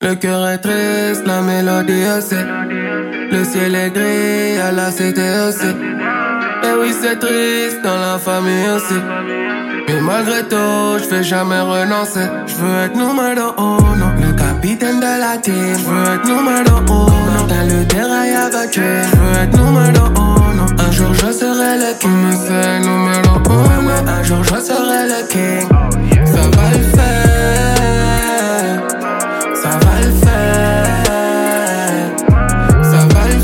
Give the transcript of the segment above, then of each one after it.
Le cœur est triste, la mélodie aussi. Le ciel est gris, à la cité aussi. Et oui, c'est triste dans la famille aussi. Mais malgré tout, je vais jamais renoncer. Je veux être numéro uno, le capitaine de la team. Je veux être numéro uno, dans le terrain y'a battu. Je veux être numéro uno, un jour je serai le king. Mais c'est numéro uno, un jour je serai le king. Ça va le faire, ça va le faire, ça va le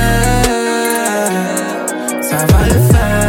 faire, ça va le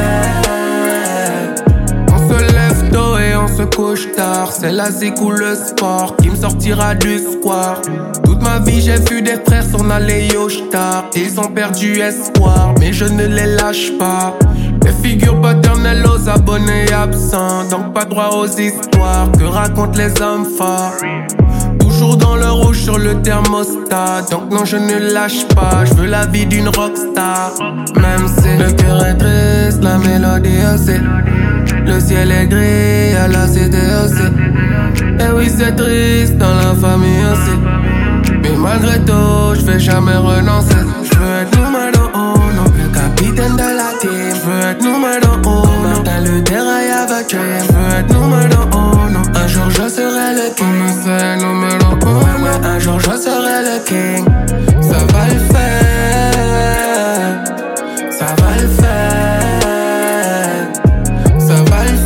faire. On se lève tôt et on se couche tard. C'est la zik ou le sport qui me sortira du square. Toute ma vie j'ai vu des frères s'en aller au star. Ils ont perdu espoir mais je ne les lâche pas. Les figures paternelles aux abonnés absents. Donc pas droit aux histoires que racontent les hommes forts. Toujours dans le rouge sur le thermostat. Donc non je ne lâche pas. Je veux la vie d'une rockstar. Même si le cœur est triste, la mélodie aussi. Le ciel est gris, à la cité aussi. Et oui c'est triste dans la famille aussi. Mais malgré tout, je vais jamais renoncer. Je veux être numéro uno, le capitaine de la team. Je veux être numéro uno, dans le terrain y'a battu. Je veux être numéro uno, un jour je serai le king. Mais c'est numéro uno, un jour je serai le king. Ça va le faire, ça va le faire, ça va le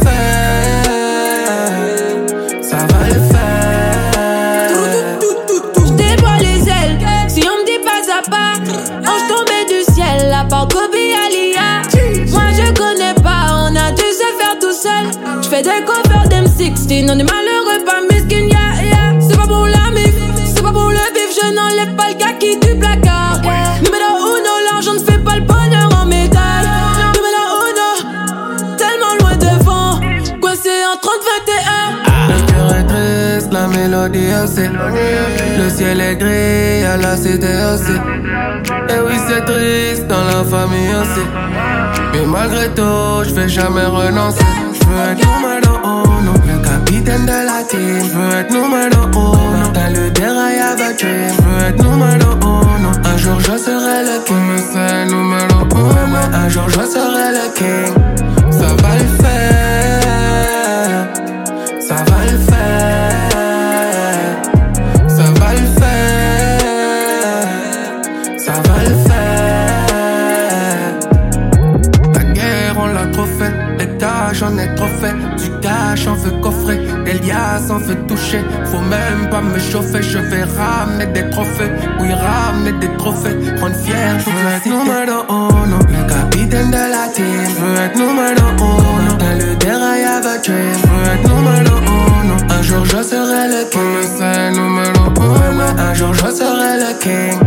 faire, ça va le faire. J'déploie les ailes, si on me dit pas à pas, ange tombé du ciel, la part Kobe Alia. Moi je connais pas, on a dû se faire tout seul. J'fais des covers d'M16, on est malheureux, pas miskin, yeah, yeah. C'est pas pour la mif, c'est pas pour le bif, je n'enlève pas le kaki du placard. Numéro uno, l'argent ne fait pas le bonheur en médaille. Numéro uno, tellement loin devant, coincé en 30-21. Le cœur est triste, la mélodie aussi. Le ciel est gris, à la cité aussi. Et oui c'est triste dans la famille aussi. Mais malgré tout, je vais jamais renoncer. Je veux être numéro uno, le capitaine de la team. Je veux être numéro uno, dans le terrain y'a battu. Je veux être numéro uno, un jour je serai le king. Mais c'est numéro uno, un jour je serai le king. Ça va le faire, ça va le faire, ça va le faire, ça va le faire. La guerre on l'a trop fait, les tâches on est trop fait. Du cash on veut coffrer, des liasses on veut toucher. Faut même pas me chauffer, je vais ramener des trophées. Oui ramener des trophées, rendre fier. Je veux être numéro uno, le capitaine de la team. Je veux être numéro uno, dans le terrain y'a battu. Je veux être numéro uno, un jour je serai le king. Mais c'est numéro uno, un jour je serai le king.